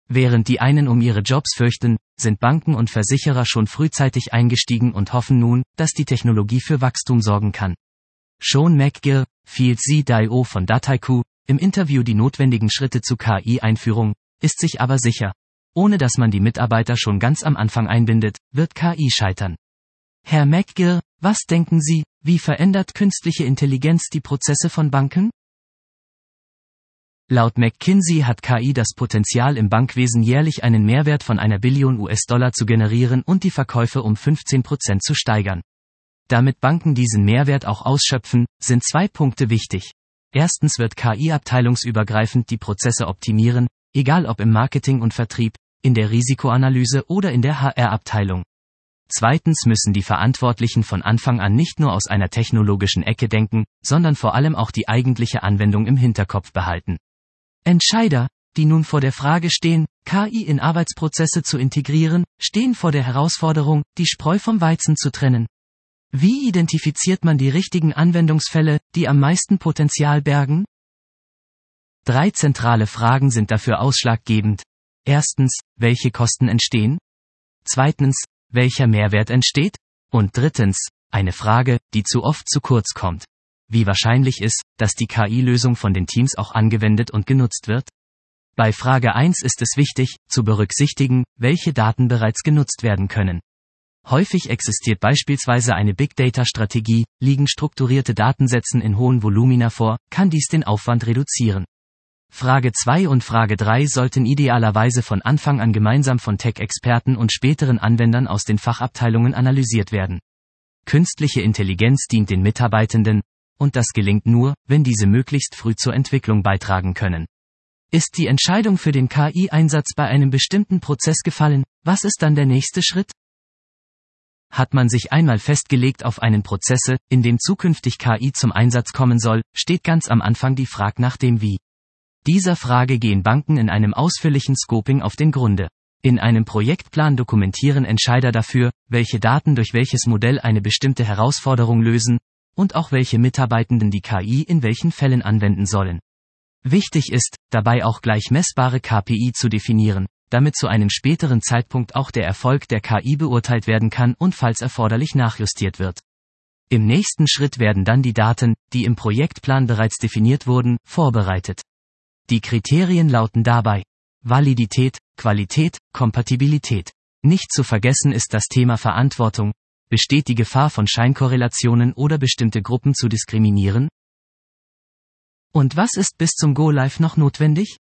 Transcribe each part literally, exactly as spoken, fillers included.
Während die einen um ihre Jobs fürchten, sind Banken und Versicherer schon frühzeitig eingestiegen und hoffen nun, dass die Technologie für Wachstum sorgen kann. Sean McGill, Field C D I O von Dataiku, im Interview die notwendigen Schritte zu K I-Einführung, ist sich aber sicher. Ohne dass man die Mitarbeiter schon ganz am Anfang einbindet, wird K I scheitern. Herr McGill, was denken Sie, wie verändert künstliche Intelligenz die Prozesse von Banken? Laut McKinsey hat K I das Potenzial im Bankwesen jährlich einen Mehrwert von einer Billion U S-Dollar zu generieren und die Verkäufe um fünfzehn Prozent zu steigern. Damit Banken diesen Mehrwert auch ausschöpfen, sind zwei Punkte wichtig. Erstens wird K I abteilungsübergreifend die Prozesse optimieren, egal ob im Marketing und Vertrieb, in der Risikoanalyse oder in der H R-Abteilung. Zweitens müssen die Verantwortlichen von Anfang an nicht nur aus einer technologischen Ecke denken, sondern vor allem auch die eigentliche Anwendung im Hinterkopf behalten. Entscheider, die nun vor der Frage stehen, K I in Arbeitsprozesse zu integrieren, stehen vor der Herausforderung, die Spreu vom Weizen zu trennen. Wie identifiziert man die richtigen Anwendungsfälle, die am meisten Potenzial bergen? Drei zentrale Fragen sind dafür ausschlaggebend. Erstens, welche Kosten entstehen? Zweitens, welcher Mehrwert entsteht? Und drittens, eine Frage, die zu oft zu kurz kommt. Wie wahrscheinlich ist, dass die K I-Lösung von den Teams auch angewendet und genutzt wird? Bei Frage eins ist es wichtig, zu berücksichtigen, welche Daten bereits genutzt werden können. Häufig existiert beispielsweise eine Big-Data-Strategie, liegen strukturierte Datensätze in hohen Volumina vor, kann dies den Aufwand reduzieren. Frage zwei und Frage drei sollten idealerweise von Anfang an gemeinsam von Tech-Experten und späteren Anwendern aus den Fachabteilungen analysiert werden. Künstliche Intelligenz dient den Mitarbeitenden, und das gelingt nur, wenn diese möglichst früh zur Entwicklung beitragen können. Ist die Entscheidung für den K I-Einsatz bei einem bestimmten Prozess gefallen, was ist dann der nächste Schritt? Hat man sich einmal festgelegt auf einen Prozesse, in dem zukünftig K I zum Einsatz kommen soll, steht ganz am Anfang die Frage nach dem Wie. Dieser Frage gehen Banken in einem ausführlichen Scoping auf den Grunde. In einem Projektplan dokumentieren Entscheider dafür, welche Daten durch welches Modell eine bestimmte Herausforderung lösen, und auch welche Mitarbeitenden die K I in welchen Fällen anwenden sollen. Wichtig ist, dabei auch gleich messbare K P I zu definieren, damit zu einem späteren Zeitpunkt auch der Erfolg der K I beurteilt werden kann und falls erforderlich nachjustiert wird. Im nächsten Schritt werden dann die Daten, die im Projektplan bereits definiert wurden, vorbereitet. Die Kriterien lauten dabei: Validität, Qualität, Kompatibilität. Nicht zu vergessen ist das Thema Verantwortung. Besteht die Gefahr von Scheinkorrelationen oder bestimmte Gruppen zu diskriminieren? Und was ist bis zum Go-Live noch notwendig?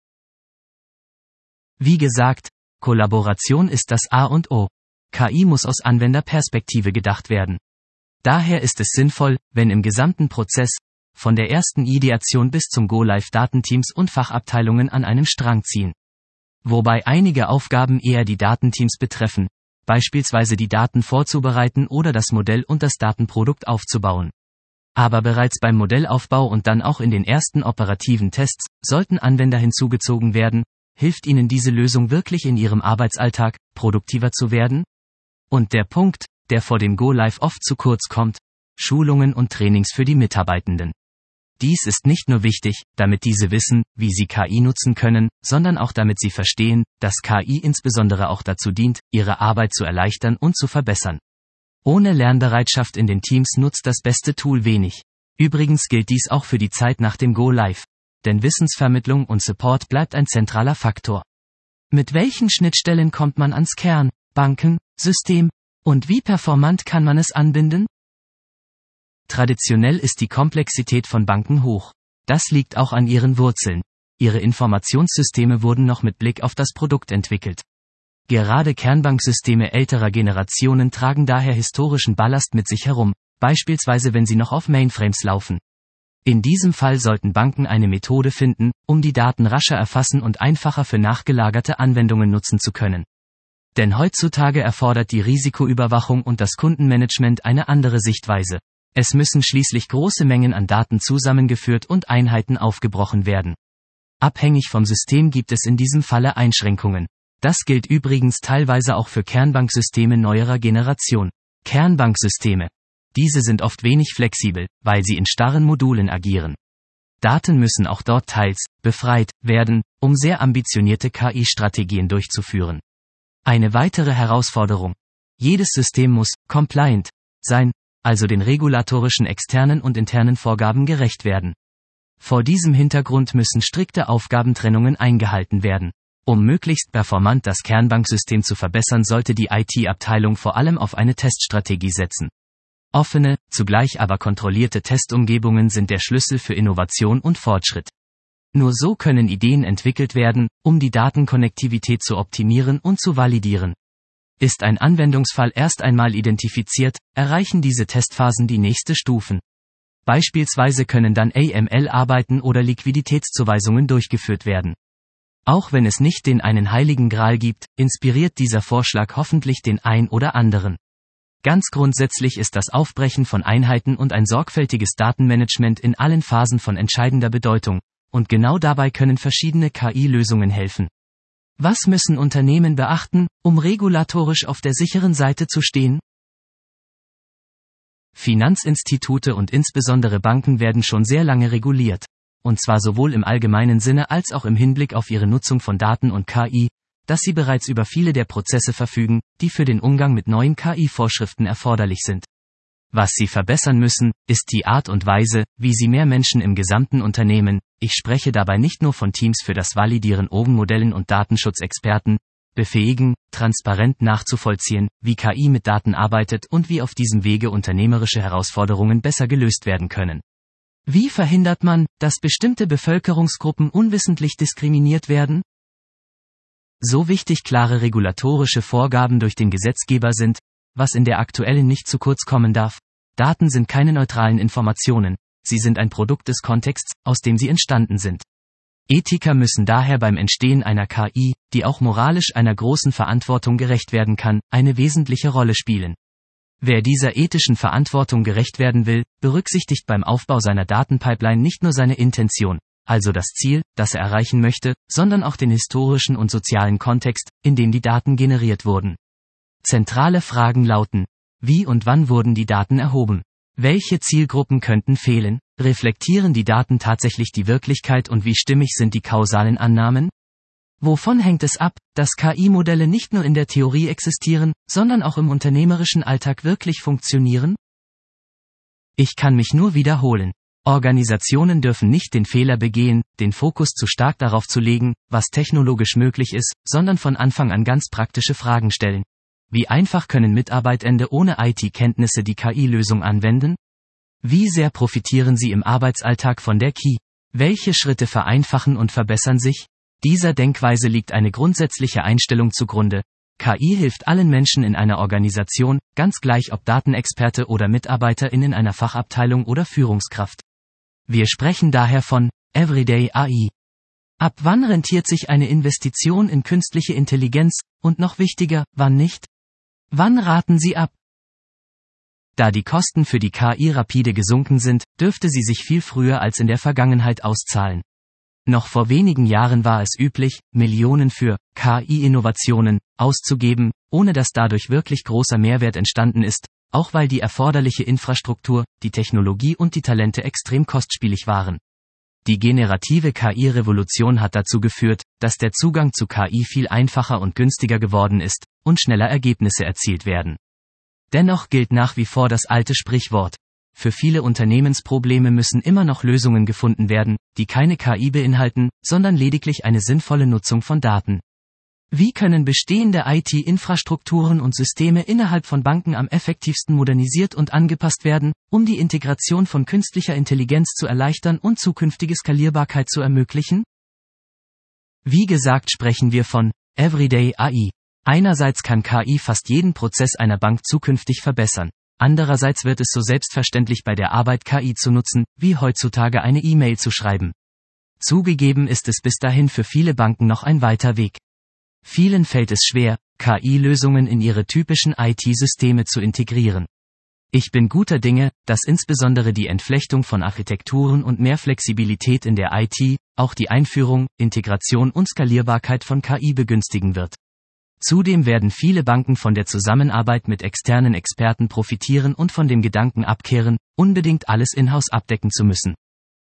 Wie gesagt, Kollaboration ist das A und O. K I muss aus Anwenderperspektive gedacht werden. Daher ist es sinnvoll, wenn im gesamten Prozess, von der ersten Ideation bis zum Go-Live Datenteams und Fachabteilungen an einem Strang ziehen. Wobei einige Aufgaben eher die Datenteams betreffen, beispielsweise die Daten vorzubereiten oder das Modell und das Datenprodukt aufzubauen. Aber bereits beim Modellaufbau und dann auch in den ersten operativen Tests, sollten Anwender hinzugezogen werden, hilft Ihnen diese Lösung wirklich in Ihrem Arbeitsalltag, produktiver zu werden? Und der Punkt, der vor dem Go-Live oft zu kurz kommt: Schulungen und Trainings für die Mitarbeitenden. Dies ist nicht nur wichtig, damit diese wissen, wie sie K I nutzen können, sondern auch damit sie verstehen, dass K I insbesondere auch dazu dient, ihre Arbeit zu erleichtern und zu verbessern. Ohne Lernbereitschaft in den Teams nutzt das beste Tool wenig. Übrigens gilt dies auch für die Zeit nach dem Go-Live. Denn Wissensvermittlung und Support bleibt ein zentraler Faktor. Mit welchen Schnittstellen kommt man ans Kern, Banken, System, und wie performant kann man es anbinden? Traditionell ist die Komplexität von Banken hoch. Das liegt auch an ihren Wurzeln. Ihre Informationssysteme wurden noch mit Blick auf das Produkt entwickelt. Gerade Kernbanksysteme älterer Generationen tragen daher historischen Ballast mit sich herum, beispielsweise wenn sie noch auf Mainframes laufen. In diesem Fall sollten Banken eine Methode finden, um die Daten rascher erfassen und einfacher für nachgelagerte Anwendungen nutzen zu können. Denn heutzutage erfordert die Risikoüberwachung und das Kundenmanagement eine andere Sichtweise. Es müssen schließlich große Mengen an Daten zusammengeführt und Einheiten aufgebrochen werden. Abhängig vom System gibt es in diesem Falle Einschränkungen. Das gilt übrigens teilweise auch für Kernbanksysteme neuerer Generation. Kernbanksysteme. Diese sind oft wenig flexibel, weil sie in starren Modulen agieren. Daten müssen auch dort teils befreit werden, um sehr ambitionierte K I-Strategien durchzuführen. Eine weitere Herausforderung. Jedes System muss compliant sein, also den regulatorischen externen und internen Vorgaben gerecht werden. Vor diesem Hintergrund müssen strikte Aufgabentrennungen eingehalten werden. Um möglichst performant das Kernbanksystem zu verbessern, sollte die I T-Abteilung vor allem auf eine Teststrategie setzen. Offene, zugleich aber kontrollierte Testumgebungen sind der Schlüssel für Innovation und Fortschritt. Nur so können Ideen entwickelt werden, um die Datenkonnektivität zu optimieren und zu validieren. Ist ein Anwendungsfall erst einmal identifiziert, erreichen diese Testphasen die nächste Stufen. Beispielsweise können dann A M L-Arbeiten oder Liquiditätszuweisungen durchgeführt werden. Auch wenn es nicht den einen heiligen Gral gibt, inspiriert dieser Vorschlag hoffentlich den ein oder anderen. Ganz grundsätzlich ist das Aufbrechen von Einheiten und ein sorgfältiges Datenmanagement in allen Phasen von entscheidender Bedeutung, und genau dabei können verschiedene K I-Lösungen helfen. Was müssen Unternehmen beachten, um regulatorisch auf der sicheren Seite zu stehen? Finanzinstitute und insbesondere Banken werden schon sehr lange reguliert, und zwar sowohl im allgemeinen Sinne als auch im Hinblick auf ihre Nutzung von Daten und K I, dass sie bereits über viele der Prozesse verfügen, die für den Umgang mit neuen K I-Vorschriften erforderlich sind. Was sie verbessern müssen, ist die Art und Weise, wie sie mehr Menschen im gesamten Unternehmen, ich spreche dabei nicht nur von Teams für das Validieren Oven-Modellen und Datenschutzexperten, befähigen, transparent nachzuvollziehen, wie K I mit Daten arbeitet und wie auf diesem Wege unternehmerische Herausforderungen besser gelöst werden können. Wie verhindert man, dass bestimmte Bevölkerungsgruppen unwissentlich diskriminiert werden? So wichtig klare regulatorische Vorgaben durch den Gesetzgeber sind, was in der aktuellen nicht zu kurz kommen darf. Daten sind keine neutralen Informationen, sie sind ein Produkt des Kontexts, aus dem sie entstanden sind. Ethiker müssen daher beim Entstehen einer K I, die auch moralisch einer großen Verantwortung gerecht werden kann, eine wesentliche Rolle spielen. Wer dieser ethischen Verantwortung gerecht werden will, berücksichtigt beim Aufbau seiner Datenpipeline nicht nur seine Intention, also das Ziel, das er erreichen möchte, sondern auch den historischen und sozialen Kontext, in dem die Daten generiert wurden. Zentrale Fragen lauten: Wie und wann wurden die Daten erhoben? Welche Zielgruppen könnten fehlen? Reflektieren die Daten tatsächlich die Wirklichkeit und wie stimmig sind die kausalen Annahmen? Wovon hängt es ab, dass K I-Modelle nicht nur in der Theorie existieren, sondern auch im unternehmerischen Alltag wirklich funktionieren? Ich kann mich nur wiederholen. Organisationen dürfen nicht den Fehler begehen, den Fokus zu stark darauf zu legen, was technologisch möglich ist, sondern von Anfang an ganz praktische Fragen stellen. Wie einfach können Mitarbeitende ohne I T-Kenntnisse die K I-Lösung anwenden? Wie sehr profitieren sie im Arbeitsalltag von der K I? Welche Schritte vereinfachen und verbessern sich? Dieser Denkweise liegt eine grundsätzliche Einstellung zugrunde. K I hilft allen Menschen in einer Organisation, ganz gleich ob Datenexperte oder Mitarbeiterin in einer Fachabteilung oder Führungskraft. Wir sprechen daher von Everyday A I. Ab wann rentiert sich eine Investition in künstliche Intelligenz, und noch wichtiger, wann nicht? Wann raten Sie ab? Da die Kosten für die K I rapide gesunken sind, dürfte sie sich viel früher als in der Vergangenheit auszahlen. Noch vor wenigen Jahren war es üblich, Millionen für K I-Innovationen auszugeben, ohne dass dadurch wirklich großer Mehrwert entstanden ist, auch weil die erforderliche Infrastruktur, die Technologie und die Talente extrem kostspielig waren. Die generative K I-Revolution hat dazu geführt, dass der Zugang zu K I viel einfacher und günstiger geworden ist und schneller Ergebnisse erzielt werden. Dennoch gilt nach wie vor das alte Sprichwort: Für viele Unternehmensprobleme müssen immer noch Lösungen gefunden werden, die keine K I beinhalten, sondern lediglich eine sinnvolle Nutzung von Daten. Wie können bestehende I T-Infrastrukturen und Systeme innerhalb von Banken am effektivsten modernisiert und angepasst werden, um die Integration von künstlicher Intelligenz zu erleichtern und zukünftige Skalierbarkeit zu ermöglichen? Wie gesagt, sprechen wir von Everyday A I. Einerseits kann K I fast jeden Prozess einer Bank zukünftig verbessern. Andererseits wird es so selbstverständlich bei der Arbeit K I zu nutzen, wie heutzutage eine E-Mail zu schreiben. Zugegeben ist es bis dahin für viele Banken noch ein weiter Weg. Vielen fällt es schwer, K I-Lösungen in ihre typischen I T-Systeme zu integrieren. Ich bin guter Dinge, dass insbesondere die Entflechtung von Architekturen und mehr Flexibilität in der I T, auch die Einführung, Integration und Skalierbarkeit von K I begünstigen wird. Zudem werden viele Banken von der Zusammenarbeit mit externen Experten profitieren und von dem Gedanken abkehren, unbedingt alles in-house abdecken zu müssen.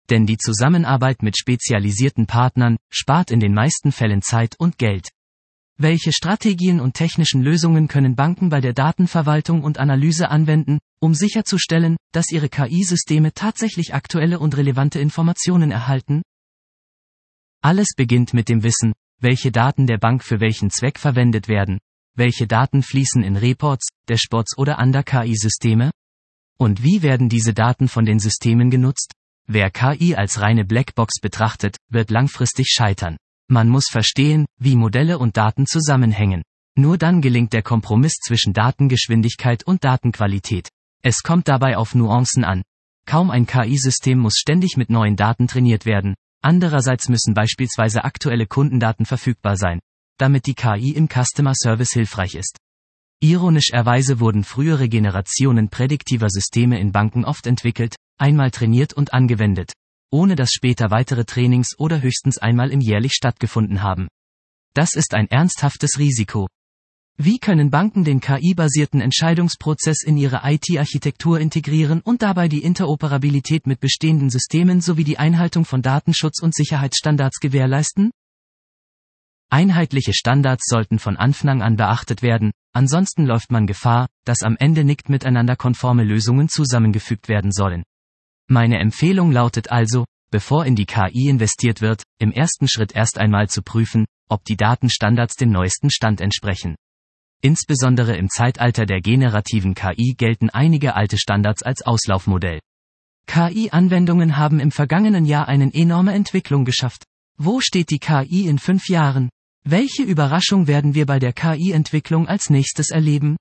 Denn die Zusammenarbeit mit spezialisierten Partnern spart in den meisten Fällen Zeit und Geld. Welche Strategien und technischen Lösungen können Banken bei der Datenverwaltung und Analyse anwenden, um sicherzustellen, dass ihre K I-Systeme tatsächlich aktuelle und relevante Informationen erhalten? Alles beginnt mit dem Wissen, welche Daten der Bank für welchen Zweck verwendet werden, welche Daten fließen in Reports, Dashboards oder andere K I-Systeme? Und wie werden diese Daten von den Systemen genutzt? Wer K I als reine Blackbox betrachtet, wird langfristig scheitern. Man muss verstehen, wie Modelle und Daten zusammenhängen. Nur dann gelingt der Kompromiss zwischen Datengeschwindigkeit und Datenqualität. Es kommt dabei auf Nuancen an. Kaum ein K I-System muss ständig mit neuen Daten trainiert werden. Andererseits müssen beispielsweise aktuelle Kundendaten verfügbar sein, damit die K I im Customer Service hilfreich ist. Ironischerweise wurden frühere Generationen prädiktiver Systeme in Banken oft entwickelt, einmal trainiert und angewendet, ohne dass später weitere Trainings oder höchstens einmal im jährlich stattgefunden haben. Das ist ein ernsthaftes Risiko. Wie können Banken den K I-basierten Entscheidungsprozess in ihre I T-Architektur integrieren und dabei die Interoperabilität mit bestehenden Systemen sowie die Einhaltung von Datenschutz- und Sicherheitsstandards gewährleisten? Einheitliche Standards sollten von Anfang an beachtet werden, ansonsten läuft man Gefahr, dass am Ende nicht miteinander konforme Lösungen zusammengefügt werden sollen. Meine Empfehlung lautet also, bevor in die K I investiert wird, im ersten Schritt erst einmal zu prüfen, ob die Datenstandards dem neuesten Stand entsprechen. Insbesondere im Zeitalter der generativen K I gelten einige alte Standards als Auslaufmodell. K I-Anwendungen haben im vergangenen Jahr eine enorme Entwicklung geschafft. Wo steht die K I in fünf Jahren? Welche Überraschung werden wir bei der K I-Entwicklung als nächstes erleben?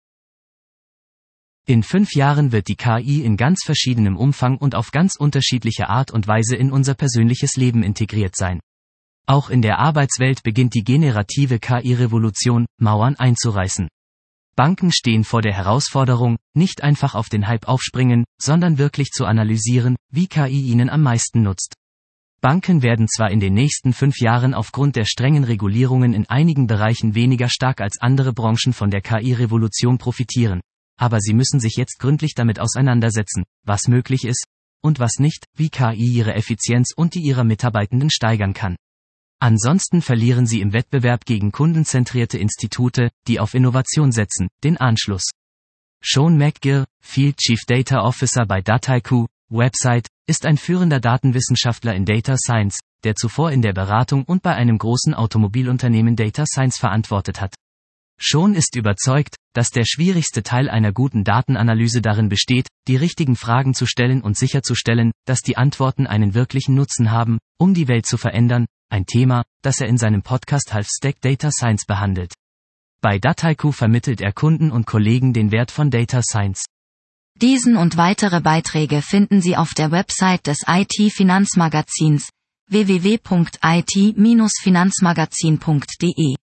In fünf Jahren wird die K I in ganz verschiedenem Umfang und auf ganz unterschiedliche Art und Weise in unser persönliches Leben integriert sein. Auch in der Arbeitswelt beginnt die generative K I-Revolution, Mauern einzureißen. Banken stehen vor der Herausforderung, nicht einfach auf den Hype aufspringen, sondern wirklich zu analysieren, wie K I ihnen am meisten nutzt. Banken werden zwar in den nächsten fünf Jahren aufgrund der strengen Regulierungen in einigen Bereichen weniger stark als andere Branchen von der K I-Revolution profitieren, aber sie müssen sich jetzt gründlich damit auseinandersetzen, was möglich ist und was nicht, wie K I ihre Effizienz und die ihrer Mitarbeitenden steigern kann. Ansonsten verlieren sie im Wettbewerb gegen kundenzentrierte Institute, die auf Innovation setzen, den Anschluss. Sean McGill, Field Chief Data Officer bei Dataiku, Website, ist ein führender Datenwissenschaftler in Data Science, der zuvor in der Beratung und bei einem großen Automobilunternehmen Data Science verantwortet hat. Sean ist überzeugt, dass der schwierigste Teil einer guten Datenanalyse darin besteht, die richtigen Fragen zu stellen und sicherzustellen, dass die Antworten einen wirklichen Nutzen haben, um die Welt zu verändern, ein Thema, das er in seinem Podcast Half Stack Data Science behandelt. Bei Dataiku vermittelt er Kunden und Kollegen den Wert von Data Science. Diesen und weitere Beiträge finden Sie auf der Website des I T-Finanzmagazins w w w punkt i t Bindestrich finanzmagazin punkt d e.